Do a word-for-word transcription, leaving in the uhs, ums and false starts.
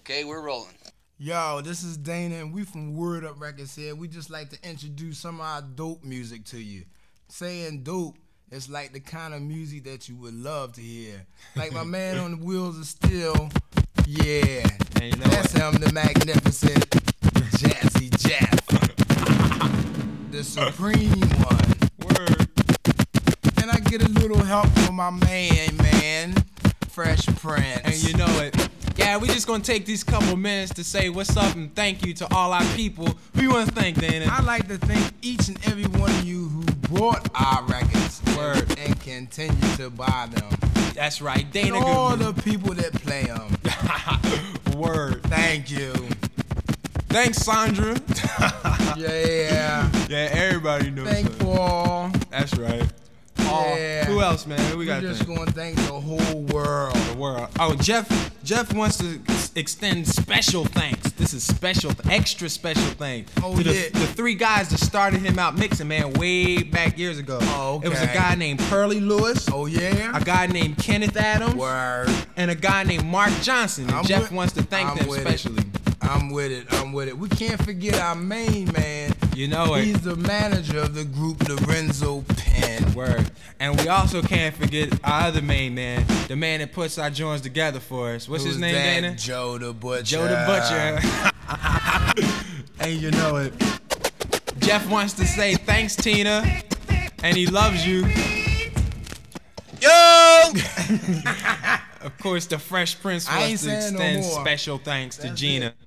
Okay, we're rolling. Yo, this is Dana, and we from Word Up Records here. We just like to introduce some of our dope music to you. Saying dope, it's like the kind of music that you would love to hear. Like my man on the Wheels of Steel, yeah, And you know that's what? him, the magnificent Jazzy Jeff, the supreme one. Word. And I get a little help from my man, man, Fresh Prince. And you know it. Yeah, we just gonna take these couple minutes to say what's up and thank you to all our people. Who you wanna thank, Dana? I'd like to thank each and every one of you who bought our records Word. and continue to buy them. That's right, Dana And all Goodman. the people that play them. Word. Thank you. Thanks, Sandra. Yeah. Yeah, everybody knows Thank her. Paul. That's right. Oh, Yeah. who else, man? Who we We got just thank? gonna thank the whole world. The world. Oh, Jeff. Jeff wants to ex- extend special thanks. This is special, extra special thanks Oh, to the, yeah. the three guys that started him out mixing, man, way back years ago. Oh, It was a okay. guy named Pearly Lewis, Oh yeah. a guy named Kenneth Adams, Word. and a guy named Mark Johnson. And I'm Jeff with- wants to thank I'm them with it. specially. I'm with it. I'm with it. We can't forget our main man. You know it. He's the manager of the group, Lorenzo Penn. Word. And we also can't forget our other main man, the man that puts our joints together for us. What's his Who's name, that? Dana? Joe the Butcher. Joe the Butcher. And you know it. Jeff wants to say thanks, Tina, and he loves you. Yo! Of course, the Fresh Prince I ain't wants to saying no extend more. special thanks to That's Gina. it.